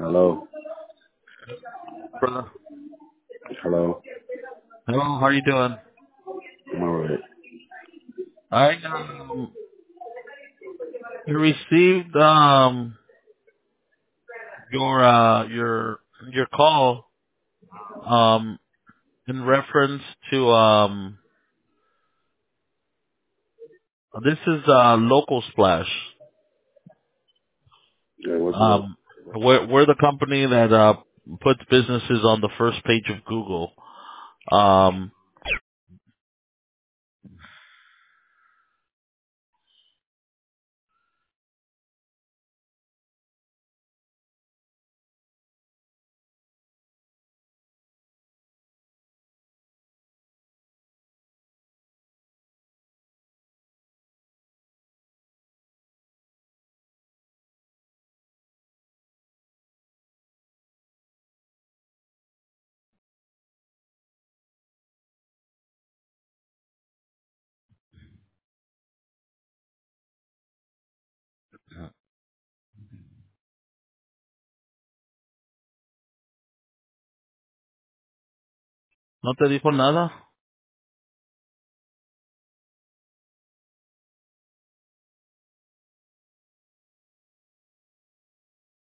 Hello. Brother. Hello. Hello, how are you doing? I'm alright. I received your call in reference to this is Local Splash. Yeah, what's up? Um we're the company that puts businesses on the first page of Google. Um ¿No te dijo nada?